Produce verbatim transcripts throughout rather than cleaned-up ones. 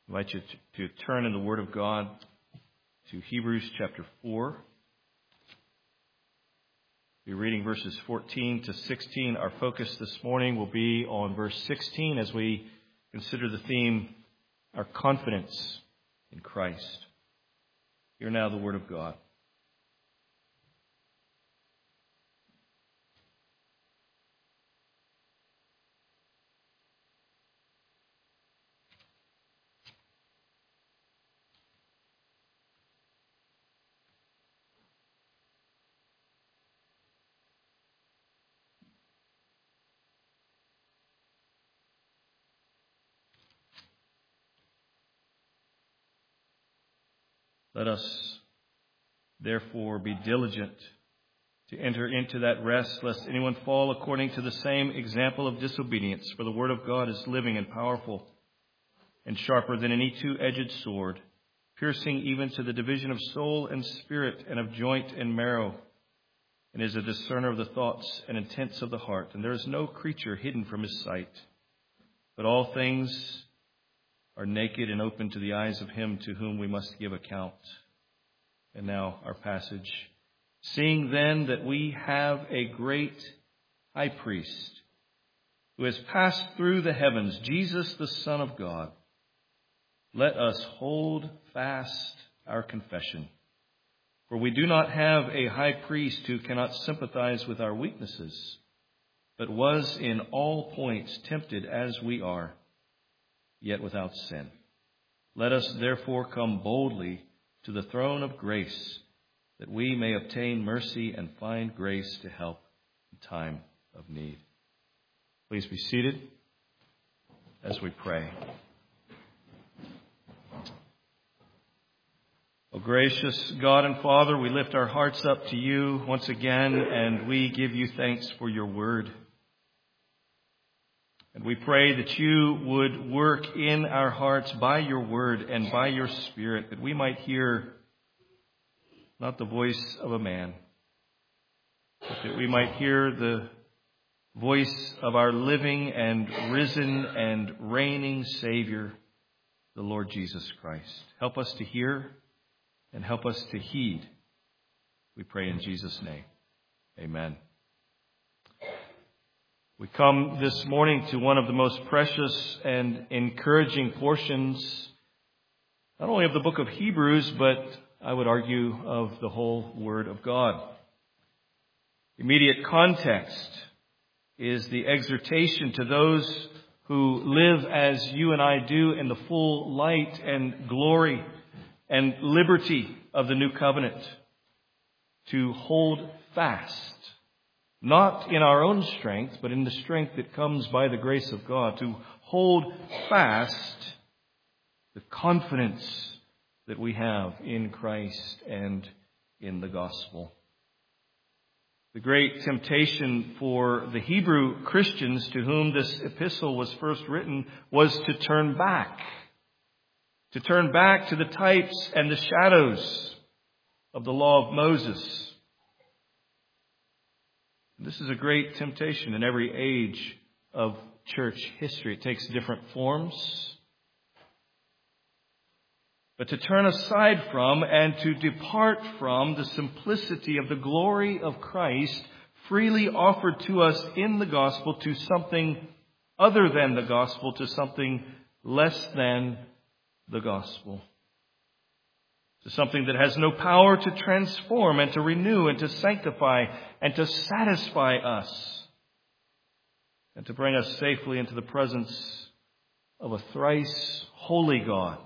I invite you to, to turn in the Word of God to Hebrews chapter four. We're reading verses fourteen to sixteen. Our focus this morning will be on verse sixteen as we consider the theme, our confidence in Christ. Hear now the Word of God. Let us therefore be diligent to enter into that rest, lest anyone fall according to the same example of disobedience. For the word of God is living and powerful, and sharper than any two-edged sword, piercing even to the division of soul and spirit, and of joint and marrow, and is a discerner of the thoughts and intents of the heart. And there is no creature hidden from his sight, but all things are naked and open to the eyes of him to whom we must give account. And now our passage. Seeing then that we have a great high priest who has passed through the heavens, Jesus the Son of God, let us hold fast our confession. For we do not have a high priest who cannot sympathize with our weaknesses, but was in all points tempted as we are, yet without sin. Let us therefore come boldly to the throne of grace, that we may obtain mercy and find grace to help in time of need. Please be seated as we pray. O gracious God and Father, we lift our hearts up to you once again, and we give you thanks for your word. And we pray that you would work in our hearts by your word and by your Spirit, that we might hear not the voice of a man, but that we might hear the voice of our living and risen and reigning Savior, the Lord Jesus Christ. Help us to hear and help us to heed. We pray in Jesus' name. Amen. We come this morning to one of the most precious and encouraging portions, not only of the book of Hebrews, but I would argue of the whole Word of God. Immediate context is the exhortation to those who live as you and I do in the full light and glory and liberty of the new covenant, to hold fast. Not in our own strength, but in the strength that comes by the grace of God, to hold fast the confidence that we have in Christ and in the gospel. The great temptation for the Hebrew Christians to whom this epistle was first written was to turn back, to turn back to the types and the shadows of the law of Moses. This is a great temptation in every age of church history. It takes different forms. But to turn aside from and to depart from the simplicity of the glory of Christ freely offered to us in the gospel to something other than the gospel, to something less than the gospel. To something that has no power to transform and to renew and to sanctify and to satisfy us and to bring us safely into the presence of a thrice holy God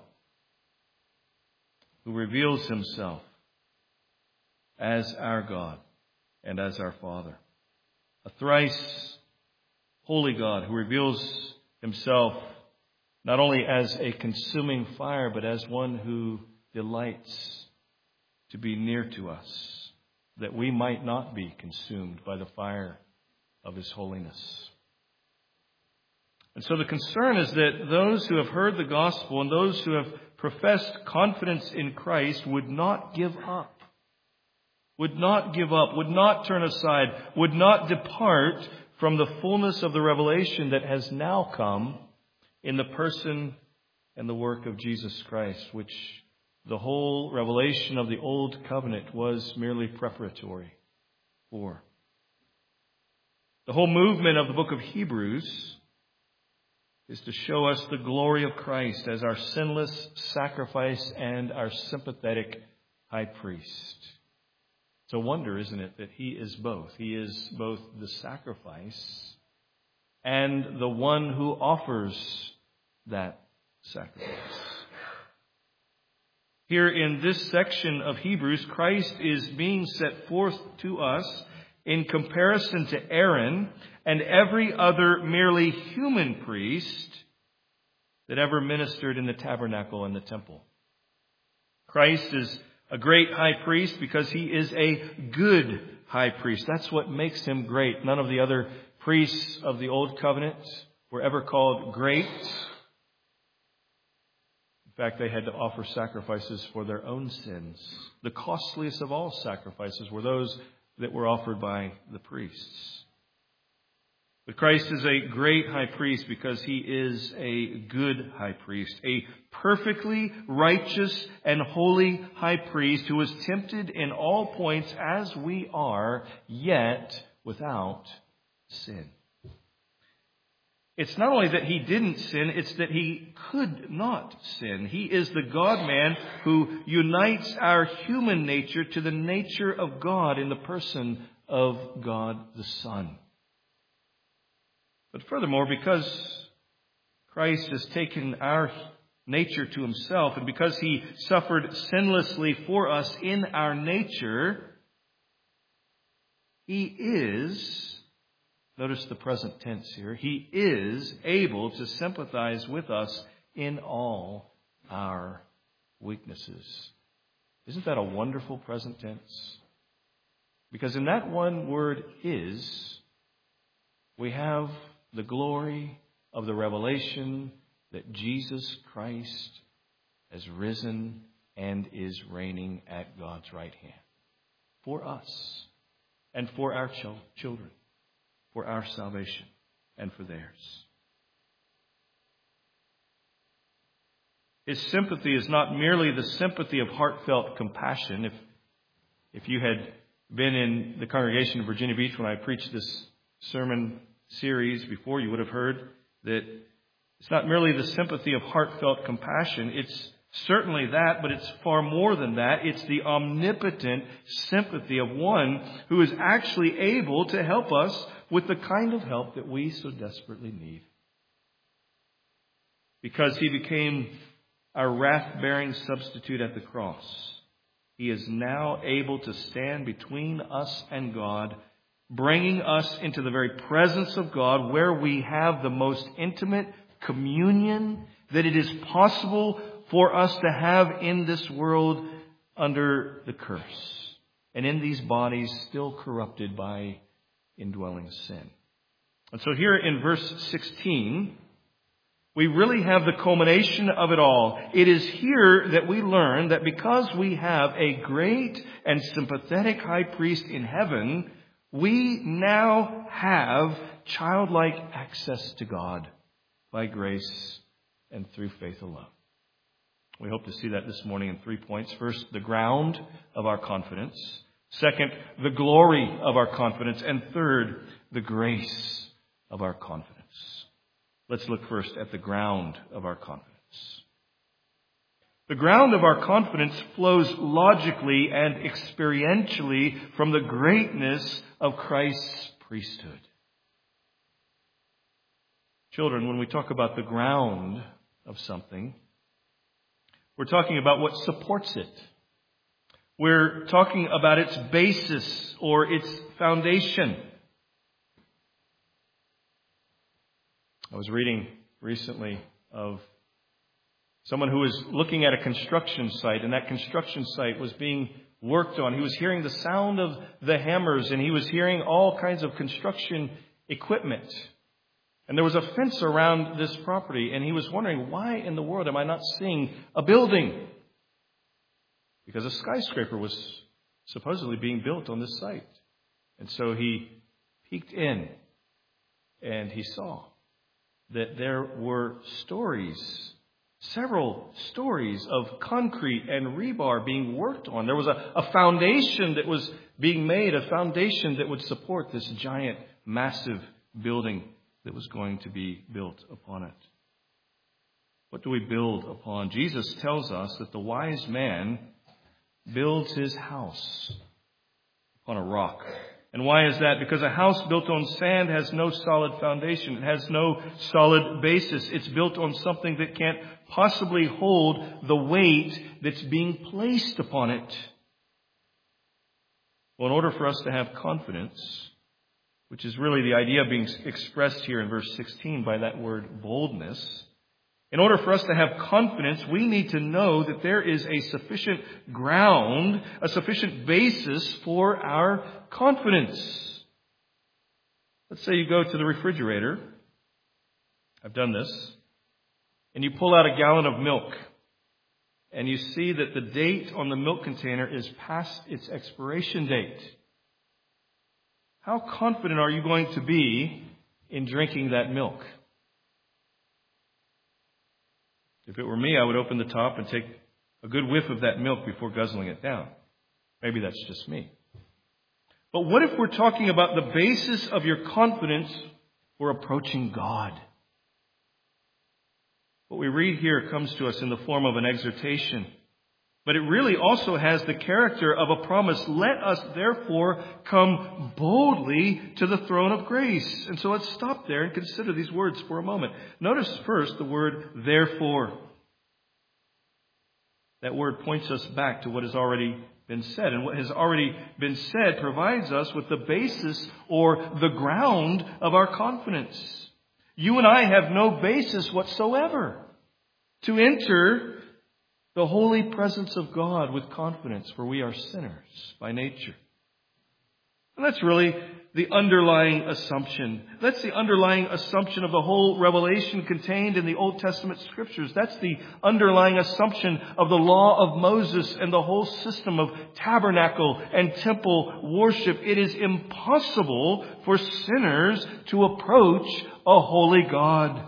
who reveals himself as our God and as our Father. A thrice holy God who reveals himself not only as a consuming fire, but as one who delights to be near to us, that we might not be consumed by the fire of his holiness. And so the concern is that those who have heard the gospel and those who have professed confidence in Christ would not give up, would not give up, would not turn aside, would not depart from the fullness of the revelation that has now come in the person and the work of Jesus Christ, which the whole revelation of the Old Covenant was merely preparatory for. The whole movement of the book of Hebrews is to show us the glory of Christ as our sinless sacrifice and our sympathetic high priest. It's a wonder, isn't it, that he is both. He is both the sacrifice and the one who offers that sacrifice. Here in this section of Hebrews, Christ is being set forth to us in comparison to Aaron and every other merely human priest that ever ministered in the tabernacle and the temple. Christ is a great high priest because he is a good high priest. That's what makes him great. None of the other priests of the Old Covenant were ever called great. In fact, they had to offer sacrifices for their own sins. The costliest of all sacrifices were those that were offered by the priests. But Christ is a great high priest because he is a good high priest, a perfectly righteous and holy high priest who was tempted in all points as we are, yet without sin. It's not only that he didn't sin, it's that he could not sin. He is the God-man who unites our human nature to the nature of God in the person of God the Son. But furthermore, because Christ has taken our nature to himself, and because he suffered sinlessly for us in our nature, he is, notice the present tense here, he is able to sympathize with us in all our weaknesses. Isn't that a wonderful present tense? Because in that one word is, we have the glory of the revelation that Jesus Christ has risen and is reigning at God's right hand for us and for our ch- children, for our salvation and for theirs. His sympathy is not merely the sympathy of heartfelt compassion. If, if you had been in the congregation of Virginia Beach when I preached this sermon series before, you would have heard that it's not merely the sympathy of heartfelt compassion. It's certainly that, but it's far more than that. It's the omnipotent sympathy of one who is actually able to help us with the kind of help that we so desperately need. Because he became our wrath-bearing substitute at the cross, he is now able to stand between us and God, bringing us into the very presence of God, where we have the most intimate communion that it is possible for us to have in this world under the curse, and in these bodies still corrupted by indwelling sin. And so here in verse sixteen, we really have the culmination of it all. It is here that we learn that because we have a great and sympathetic high priest in heaven, we now have childlike access to God by grace and through faith alone. We hope to see that this morning in three points. First, the ground of our confidence. Second, the glory of our confidence. And third, the grace of our confidence. Let's look first at the ground of our confidence. The ground of our confidence flows logically and experientially from the greatness of Christ's priesthood. Children, when we talk about the ground of something, we're talking about what supports it. We're talking about its basis or its foundation. I was reading recently of someone who was looking at a construction site, and that construction site was being worked on. He was hearing the sound of the hammers, and he was hearing all kinds of construction equipment. And there was a fence around this property, and he was wondering, why in the world am I not seeing a building? Because a skyscraper was supposedly being built on this site. And so he peeked in, and he saw that there were stories several stories of concrete and rebar being worked on. There was a, a foundation that was being made, a foundation that would support this giant, massive building that was going to be built upon it. What do we build upon? Jesus tells us that the wise man builds his house upon a rock. And why is that? Because a house built on sand has no solid foundation. It has no solid basis. It's built on something that can't possibly hold the weight that's being placed upon it. Well, in order for us to have confidence, which is really the idea being expressed here in verse sixteen by that word boldness, in order for us to have confidence, we need to know that there is a sufficient ground, a sufficient basis for our confidence. Let's say you go to the refrigerator. I've done this. And you pull out a gallon of milk. And you see that the date on the milk container is past its expiration date. How confident are you going to be in drinking that milk? If it were me, I would open the top and take a good whiff of that milk before guzzling it down. Maybe that's just me. But what if we're talking about the basis of your confidence for approaching God? What we read here comes to us in the form of an exhortation. But it really also has the character of a promise. Let us therefore come boldly to the throne of grace. And so let's stop there and consider these words for a moment. Notice first the word therefore. That word points us back to what has already been said. And what has already been said provides us with the basis or the ground of our confidence. You and I have no basis whatsoever to enter the holy presence of God with confidence, for we are sinners by nature. And that's really the underlying assumption. That's the underlying assumption of the whole revelation contained in the Old Testament scriptures. That's the underlying assumption of the law of Moses and the whole system of tabernacle and temple worship. It is impossible for sinners to approach a holy God.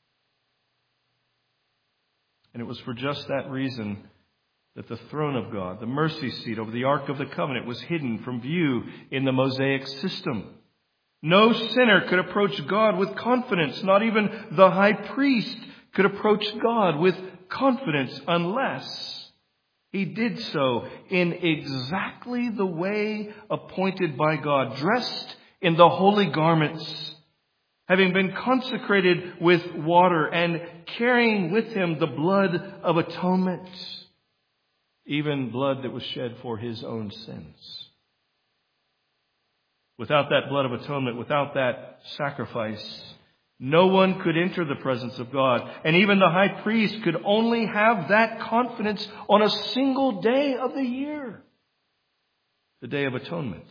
And it was for just that reason that the throne of God, the mercy seat over the Ark of the Covenant, was hidden from view in the Mosaic system. No sinner could approach God with confidence. Not even the high priest could approach God with confidence unless he did so in exactly the way appointed by God, dressed in the holy garments, having been consecrated with water and carrying with him the blood of atonement, even blood that was shed for his own sins. Without that blood of atonement, without that sacrifice, no one could enter the presence of God. And even the high priest could only have that confidence on a single day of the year, the Day of Atonement.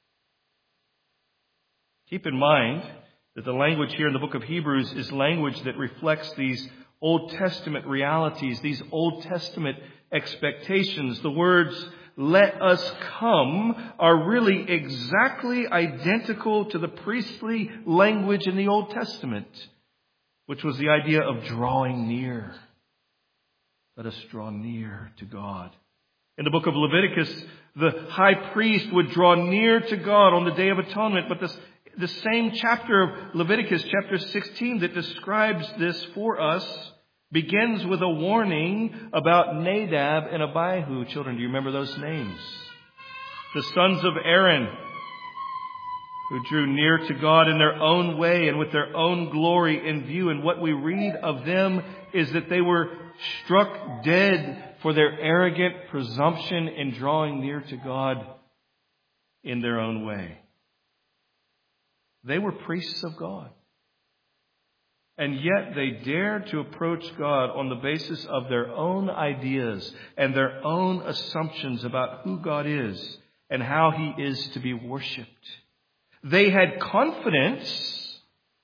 Keep in mind that the language here in the book of Hebrews is language that reflects these Old Testament realities, these Old Testament expectations. The words, let us come, are really exactly identical to the priestly language in the Old Testament, which was the idea of drawing near. Let us draw near to God. In the book of Leviticus, the high priest would draw near to God on the Day of Atonement, but this The same chapter of Leviticus, chapter sixteen, that describes this for us, begins with a warning about Nadab and Abihu. Children, do you remember those names? The sons of Aaron, who drew near to God in their own way and with their own glory in view. And what we read of them is that they were struck dead for their arrogant presumption in drawing near to God in their own way. They were priests of God. And yet they dared to approach God on the basis of their own ideas and their own assumptions about who God is and how He is to be worshipped. They had confidence,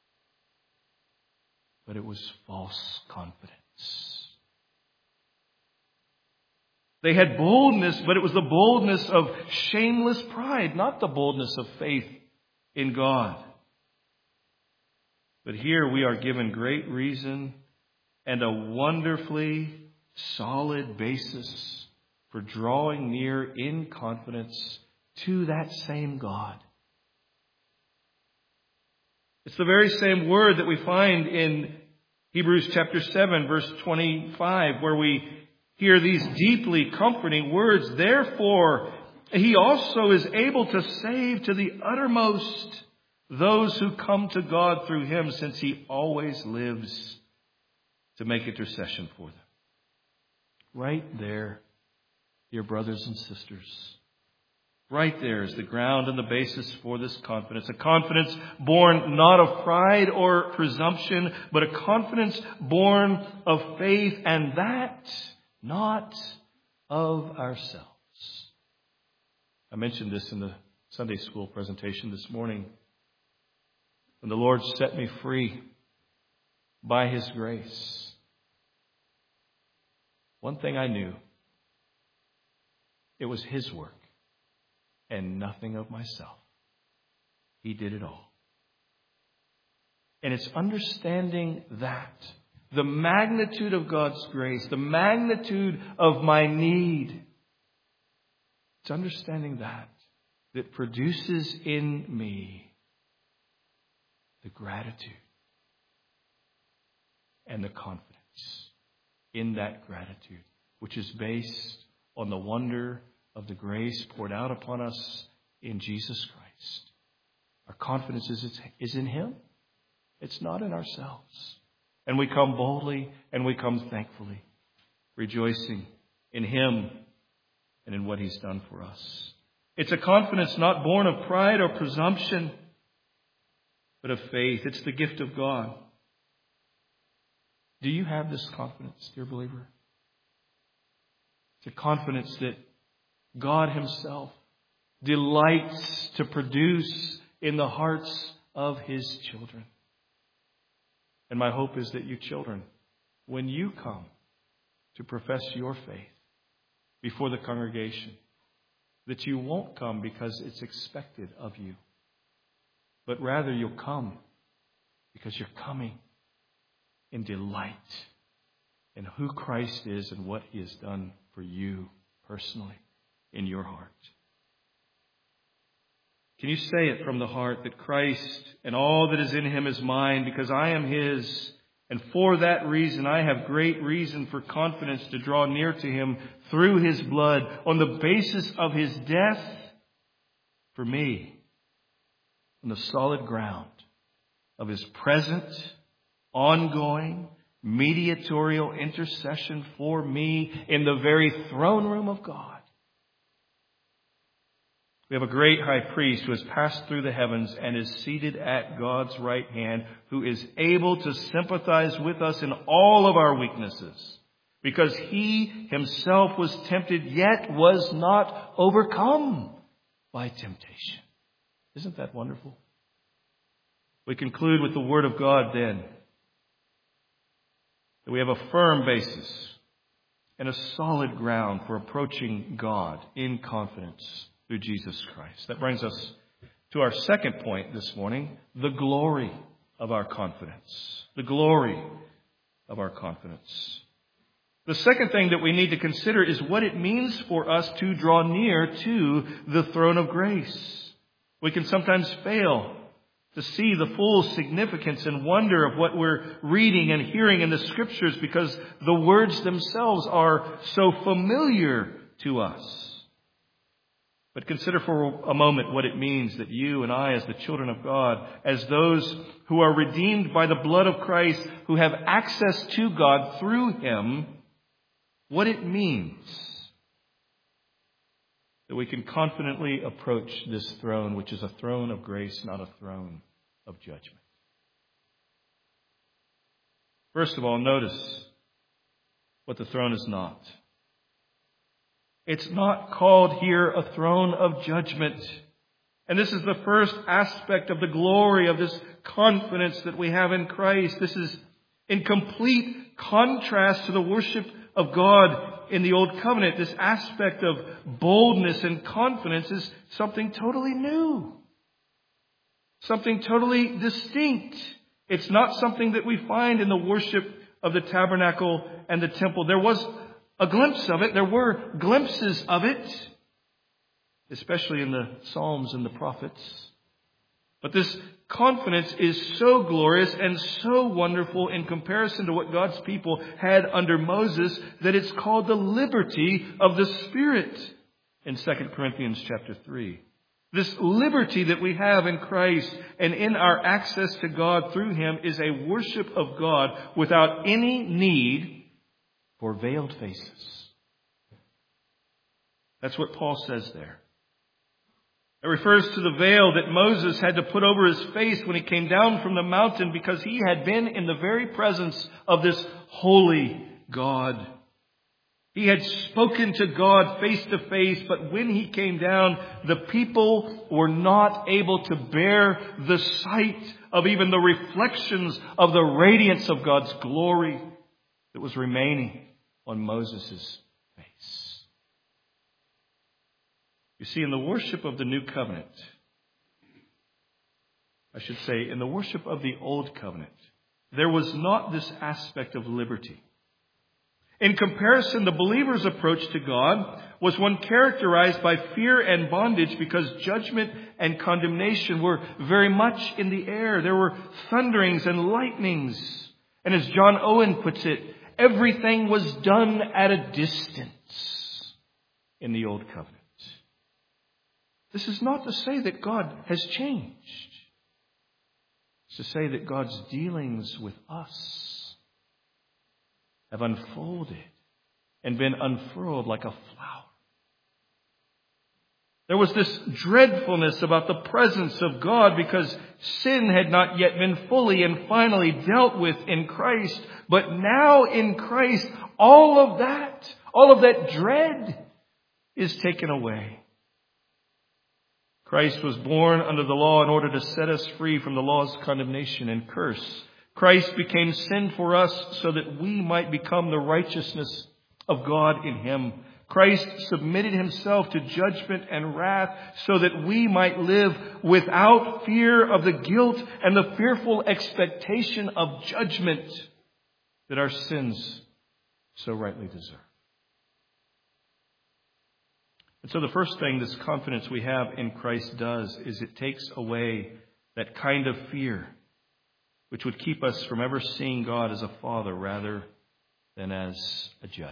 but it was false confidence. They had boldness, but it was the boldness of shameless pride, not the boldness of faith in God. But here we are given great reason and a wonderfully solid basis for drawing near in confidence to that same God. It's the very same word that we find in Hebrews chapter seven, verse twenty-five, where we hear these deeply comforting words. Therefore, he also is able to save to the uttermost those who come to God through him, since he always lives to make intercession for them. Right there, dear brothers and sisters, right there is the ground and the basis for this confidence. A confidence born not of pride or presumption, but a confidence born of faith, and that not of ourselves. I mentioned this in the Sunday school presentation this morning. When the Lord set me free by his grace, one thing I knew, it was his work and nothing of myself. He did it all. And it's understanding that, the magnitude of God's grace, the magnitude of my need, it's understanding that that produces in me the gratitude and the confidence in that gratitude, which is based on the wonder of the grace poured out upon us in Jesus Christ. Our confidence is, is in him. It's not in ourselves. And we come boldly and we come thankfully, rejoicing in him and in what he's done for us. It's a confidence not born of pride or presumption, but of faith. It's the gift of God. Do you have this confidence, dear believer? It's a confidence that God himself delights to produce in the hearts of his children. And my hope is that you children, when you come to profess your faith before the congregation, that you won't come because it's expected of you, but rather you'll come because you're coming in delight in who Christ is and what he has done for you personally in your heart. Can you say it from the heart that Christ and all that is in him is mine, because I am his, and for that reason I have great reason for confidence to draw near to him through his blood, on the basis of his death for me, on the solid ground of his present, ongoing, mediatorial intercession for me in the very throne room of God. We have a great high priest who has passed through the heavens and is seated at God's right hand, who is able to sympathize with us in all of our weaknesses, because he himself was tempted, yet was not overcome by temptation. Isn't that wonderful? We conclude with the word of God then, that we have a firm basis and a solid ground for approaching God in confidence through Jesus Christ. That brings us to our second point this morning, the glory of our confidence. The glory of our confidence. The second thing that we need to consider is what it means for us to draw near to the throne of grace. We can sometimes fail to see the full significance and wonder of what we're reading and hearing in the Scriptures, because the words themselves are so familiar to us. But consider for a moment what it means that you and I, as the children of God, as those who are redeemed by the blood of Christ, who have access to God through him, what it means that we can confidently approach this throne, which is a throne of grace, not a throne of judgment. First of all, notice what the throne is not. It's not called here a throne of judgment. And this is the first aspect of the glory of this confidence that we have in Christ. This is in complete contrast to the worship of God in the Old Covenant. This aspect of boldness and confidence is something totally new. Something totally distinct. It's not something that we find in the worship of the tabernacle and the temple. There was a glimpse of it. There were glimpses of it, especially in the Psalms and the prophets. But this confidence is so glorious and so wonderful in comparison to what God's people had under Moses that it's called the liberty of the Spirit in Second Corinthians chapter three. This liberty that we have in Christ and in our access to God through Him is a worship of God without any need for veiled faces. That's what Paul says there. It refers to the veil that Moses had to put over his face when he came down from the mountain because he had been in the very presence of this holy God. He had spoken to God face to face, but when he came down, the people were not able to bear the sight of even the reflections of the radiance of God's glory that was remaining on Moses' face. You see, in the worship of the new covenant, I should say, in the worship of the old covenant, there was not this aspect of liberty. In comparison, the believer's approach to God was one characterized by fear and bondage because judgment and condemnation were very much in the air. There were thunderings and lightnings. And as John Owen puts it, everything was done at a distance in the old covenant. This is not to say that God has changed. It's to say that God's dealings with us have unfolded and been unfurled like a flower. There was this dreadfulness about the presence of God because sin had not yet been fully and finally dealt with in Christ. But now in Christ, all of that, all of that dread is taken away. Christ was born under the law in order to set us free from the law's condemnation and curse. Christ became sin for us so that we might become the righteousness of God in Him. Christ submitted Himself to judgment and wrath so that we might live without fear of the guilt and the fearful expectation of judgment that our sins so rightly deserve. And so the first thing this confidence we have in Christ does is it takes away that kind of fear which would keep us from ever seeing God as a father rather than as a judge.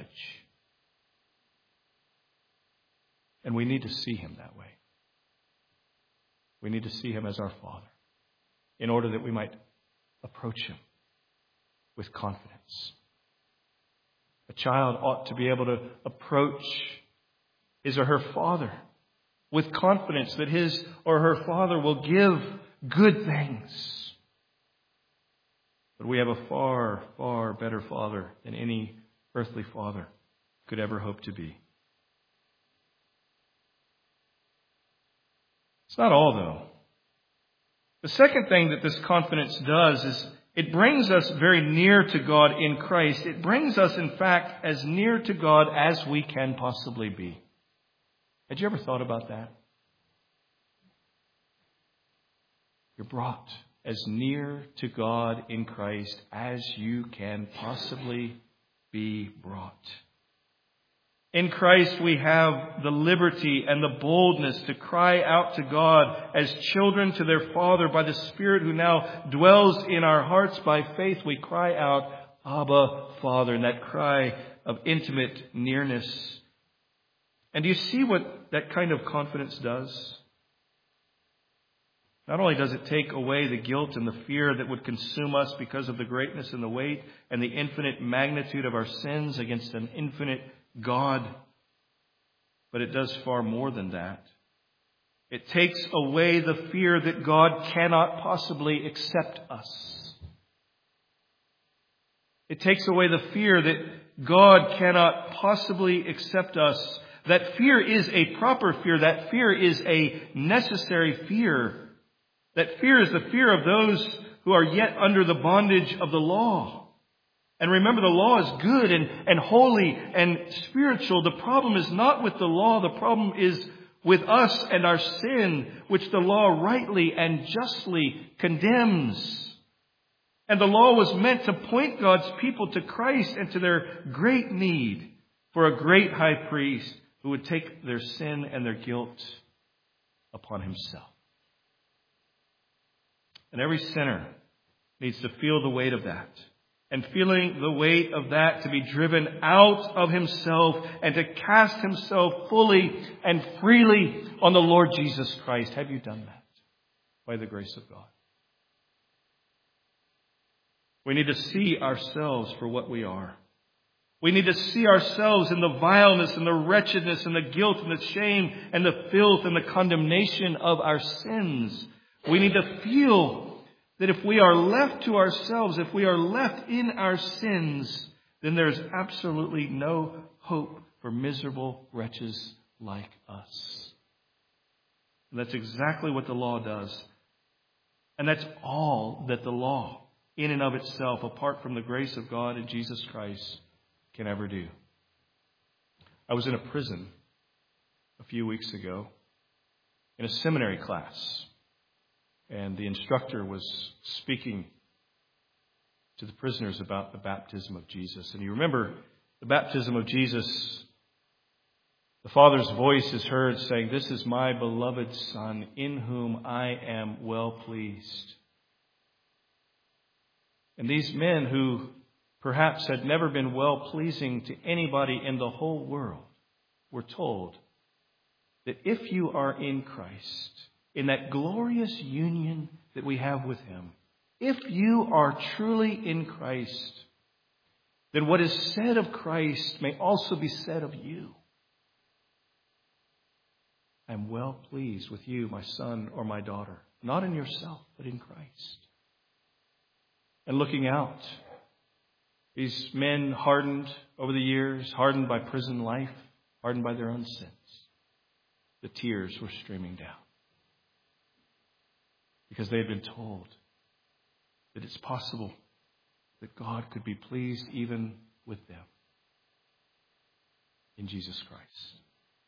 And we need to see Him that way. We need to see Him as our Father in order that we might approach Him with confidence. A child ought to be able to approach his or her father with confidence that his or her father will give good things. But we have a far, far better Father than any earthly father could ever hope to be. It's not all, though. The second thing that this confidence does is it brings us very near to God in Christ. It brings us, in fact, as near to God as we can possibly be. Had you ever thought about that? You're brought as near to God in Christ as you can possibly be brought. In Christ we have the liberty and the boldness to cry out to God as children to their Father by the Spirit who now dwells in our hearts by faith. We cry out, Abba, Father, and that cry of intimate nearness. And do you see what that kind of confidence does? Not only does it take away the guilt and the fear that would consume us because of the greatness and the weight and the infinite magnitude of our sins against an infinite God, but it does far more than that. It takes away the fear that God cannot possibly accept us. It takes away the fear that God cannot possibly accept us. That fear is a proper fear. That fear is a necessary fear. That fear is the fear of those who are yet under the bondage of the law. And remember, the law is good and, and holy and spiritual. The problem is not with the law. The problem is with us and our sin, which the law rightly and justly condemns. And the law was meant to point God's people to Christ and to their great need for a great high priest who would take their sin and their guilt upon himself. And every sinner needs to feel the weight of that. And feeling the weight of that, to be driven out of himself and to cast himself fully and freely on the Lord Jesus Christ. Have you done that by the grace of God? We need to see ourselves for what we are. We need to see ourselves in the vileness and the wretchedness and the guilt and the shame and the filth and the condemnation of our sins. We need to feel that if we are left to ourselves, if we are left in our sins, then there's absolutely no hope for miserable wretches like us. And that's exactly what the law does. And that's all that the law, in and of itself, apart from the grace of God and Jesus Christ, can ever do. I was in a prison a few weeks ago in a seminary class. And the instructor was speaking to the prisoners about the baptism of Jesus. And you remember the baptism of Jesus, the Father's voice is heard saying, "This is my beloved Son, in whom I am well pleased." And these men who perhaps had never been well pleasing to anybody in the whole world were told that if you are in Christ, in that glorious union that we have with Him, if you are truly in Christ, then what is said of Christ may also be said of you. I am well pleased with you, my son or my daughter, not in yourself, but in Christ. And looking out, these men hardened over the years, hardened by prison life, hardened by their own sins, the tears were streaming down. Because they had been told that it's possible that God could be pleased even with them in Jesus Christ.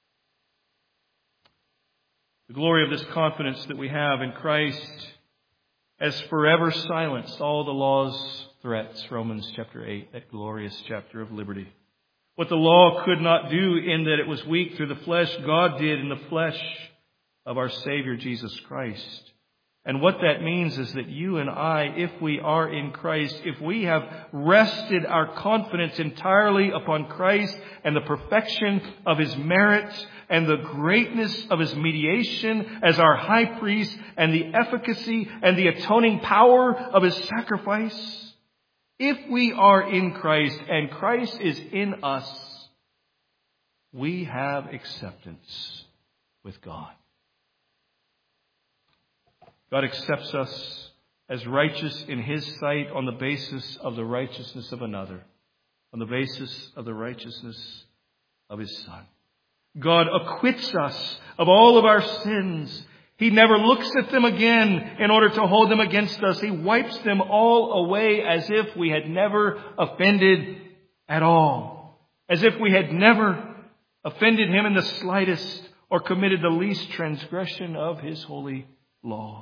The glory of this confidence that we have in Christ has forever silenced all the law's threats. Romans chapter eight, that glorious chapter of liberty. What the law could not do in that it was weak through the flesh, God did in the flesh of our Savior Jesus Christ. And what that means is that you and I, if we are in Christ, if we have rested our confidence entirely upon Christ and the perfection of His merit and the greatness of His mediation as our high priest and the efficacy and the atoning power of His sacrifice, if we are in Christ and Christ is in us, we have acceptance with God. God accepts us as righteous in His sight on the basis of the righteousness of another, on the basis of the righteousness of His Son. God acquits us of all of our sins. He never looks at them again in order to hold them against us. He wipes them all away as if we had never offended at all, as if we had never offended Him in the slightest or committed the least transgression of His holy law.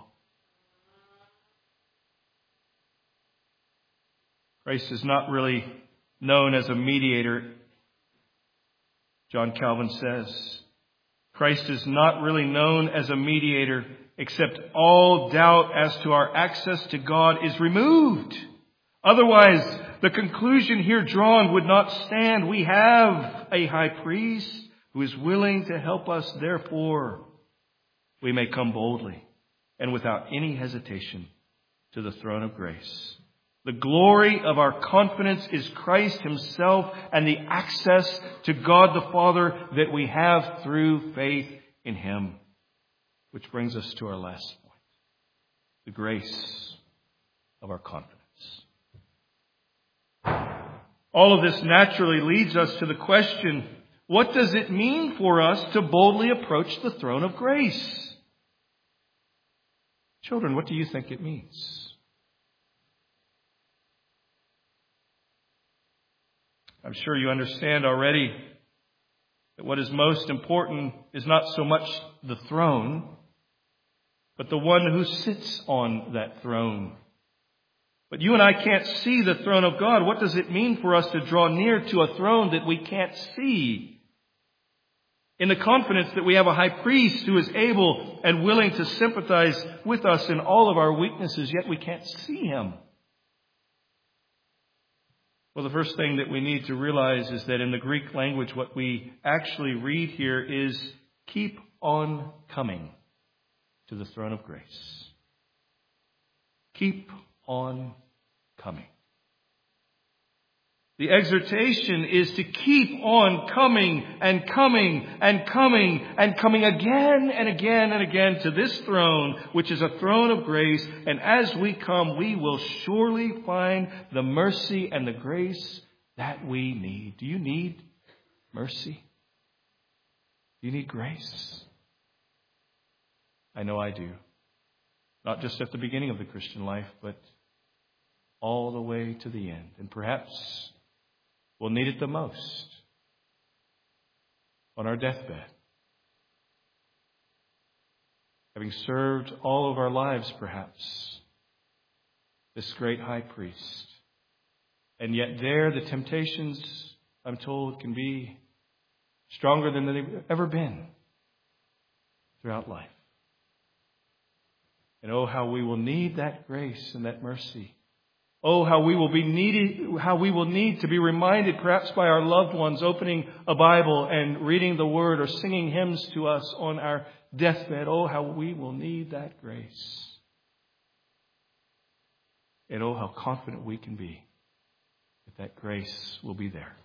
Christ is not really known as a mediator, John Calvin says. Christ is not really known as a mediator, except all doubt as to our access to God is removed. Otherwise, the conclusion here drawn would not stand. We have a high priest who is willing to help us. Therefore, we may come boldly and without any hesitation to the throne of grace. The glory of our confidence is Christ Himself and the access to God the Father that we have through faith in Him. Which brings us to our last point. The grace of our confidence. All of this naturally leads us to the question, what does it mean for us to boldly approach the throne of grace? Children, what do you think it means? I'm sure you understand already that what is most important is not so much the throne, but the one who sits on that throne. But But you and I can't see the throne of God. What does it mean for us to draw near to a throne that we can't see? In the confidence that we have a high priest who is able and willing to sympathize with us in all of our weaknesses, yet we can't see him. Well, the first thing that we need to realize is that in the Greek language, what we actually read here is keep on coming to the throne of grace. Keep on coming. The exhortation is to keep on coming and coming and coming and coming again and again and again to this throne, which is a throne of grace. And as we come, we will surely find the mercy and the grace that we need. Do you need mercy? Do you need grace? I know I do. Not just at the beginning of the Christian life, but all the way to the end. And perhaps we'll need it the most on our deathbed. Having served all of our lives, perhaps, this great high priest. And yet there, the temptations, I'm told, can be stronger than they've ever been throughout life. And oh, how we will need that grace and that mercy. Oh, how we will be needed, how we will need to be reminded, perhaps by our loved ones, opening a Bible and reading the Word or singing hymns to us on our deathbed. Oh, how we will need that grace. And oh, how confident we can be that that grace will be there.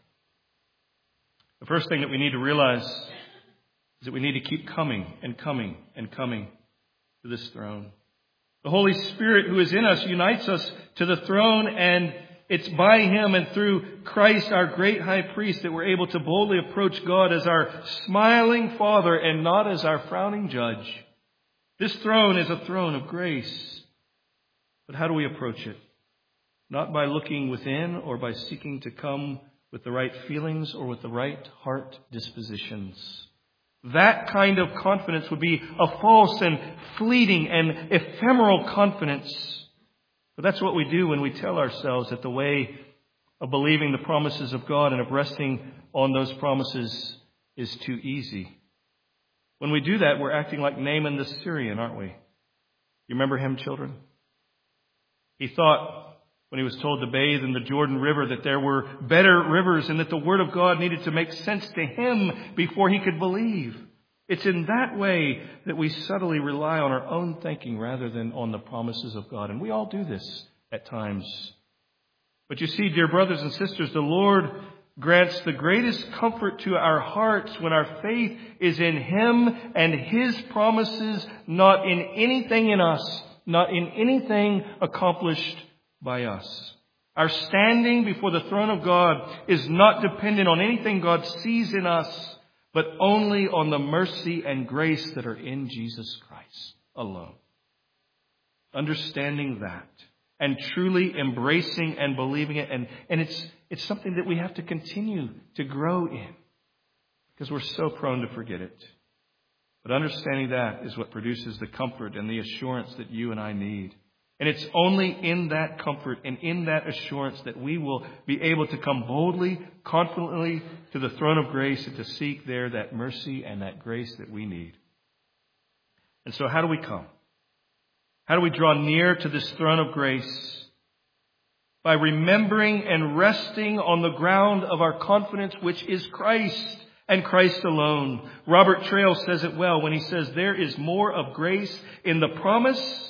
The first thing that we need to realize is that we need to keep coming and coming and coming to this throne. The Holy Spirit who is in us unites us to the throne, and it's by Him and through Christ, our great high priest, that we're able to boldly approach God as our smiling Father and not as our frowning judge. This throne is a throne of grace. But how do we approach it? Not by looking within or by seeking to come with the right feelings or with the right heart dispositions. That kind of confidence would be a false and fleeting and ephemeral confidence. But that's what we do when we tell ourselves that the way of believing the promises of God and of resting on those promises is too easy. When we do that, we're acting like Naaman the Syrian, aren't we? You remember him, children? He thought, when he was told to bathe in the Jordan River, that there were better rivers and that the Word of God needed to make sense to him before he could believe. It's in that way that we subtly rely on our own thinking rather than on the promises of God. And we all do this at times. But you see, dear brothers and sisters, the Lord grants the greatest comfort to our hearts when our faith is in Him and His promises, not in anything in us, not in anything accomplished by us. Our standing before the throne of God is not dependent on anything God sees in us, but only on the mercy and grace that are in Jesus Christ alone. Understanding that and truly embracing and believing it. And, and it's, it's something that we have to continue to grow in because we're so prone to forget it. But understanding that is what produces the comfort and the assurance that you and I need. And it's only in that comfort and in that assurance that we will be able to come boldly, confidently to the throne of grace and to seek there that mercy and that grace that we need. And so how do we come? How do we draw near to this throne of grace? By remembering and resting on the ground of our confidence, which is Christ and Christ alone. Robert Trail says it well when he says there is more of grace in the promise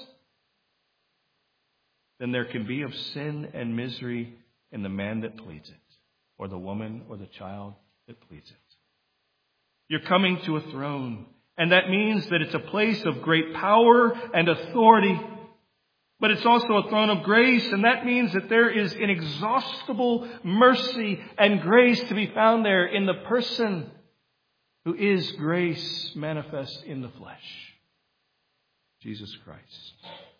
than there can be of sin and misery in the man that pleads it, or the woman or the child that pleads it. You're coming to a throne, and that means that it's a place of great power and authority, but it's also a throne of grace, and that means that there is inexhaustible mercy and grace to be found there in the person who is grace manifest in the flesh, Jesus Christ.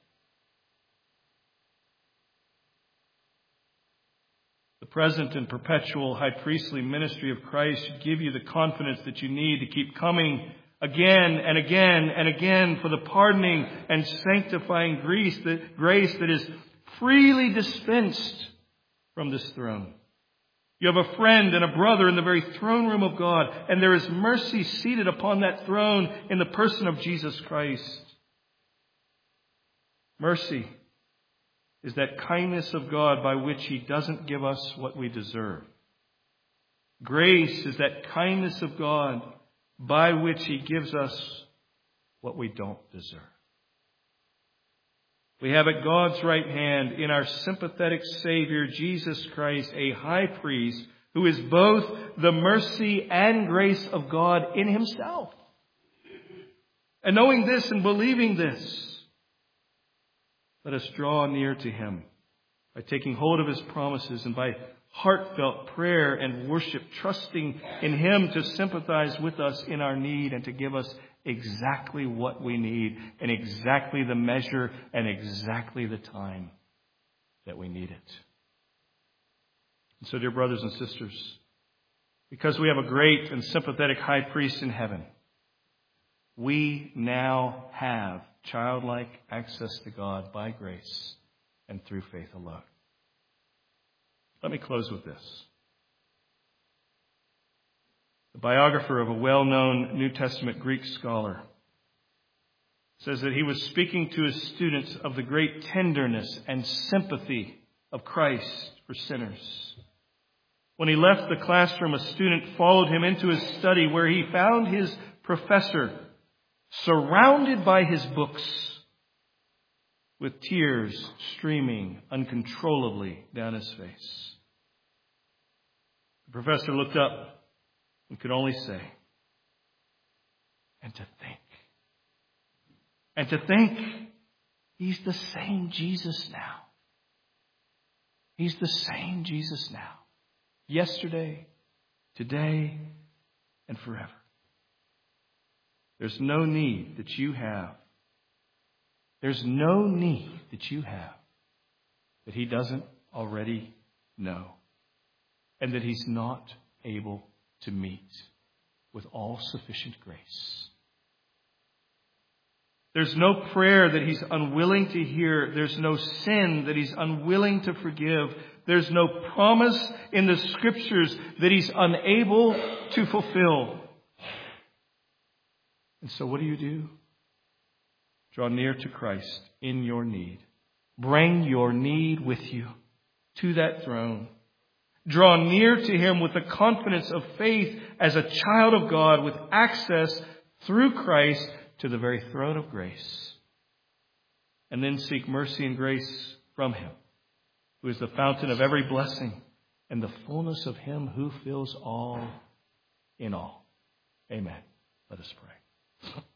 The present and perpetual high priestly ministry of Christ should give you the confidence that you need to keep coming again and again and again for the pardoning and sanctifying grace that, grace that is freely dispensed from this throne. You have a friend and a brother in the very throne room of God, and there is mercy seated upon that throne in the person of Jesus Christ. Mercy is that kindness of God by which He doesn't give us what we deserve. Grace is that kindness of God by which He gives us what we don't deserve. We have at God's right hand in our sympathetic Savior, Jesus Christ, a high priest who is both the mercy and grace of God in Himself. And knowing this and believing this, let us draw near to Him by taking hold of His promises and by heartfelt prayer and worship, trusting in Him to sympathize with us in our need and to give us exactly what we need and exactly the measure and exactly the time that we need it. And so, dear brothers and sisters, because we have a great and sympathetic high priest in heaven, we now have childlike access to God by grace and through faith alone. Let me close with this. The biographer of a well-known New Testament Greek scholar says that he was speaking to his students of the great tenderness and sympathy of Christ for sinners. When he left the classroom, a student followed him into his study where he found his professor surrounded by his books with tears streaming uncontrollably down his face. The professor looked up and could only say, and to think, and to think, He's the same Jesus now. He's the same Jesus now. Yesterday, today, and forever. There's no need that you have. There's no need that you have that He doesn't already know and that He's not able to meet with all sufficient grace. There's no prayer that He's unwilling to hear. There's no sin that He's unwilling to forgive. There's no promise in the Scriptures that He's unable to fulfill. And so what do you do? Draw near to Christ in your need. Bring your need with you to that throne. Draw near to Him with the confidence of faith as a child of God with access through Christ to the very throne of grace. And then seek mercy and grace from Him, who is the fountain of every blessing and the fullness of Him who fills all in all. Amen. Let us pray.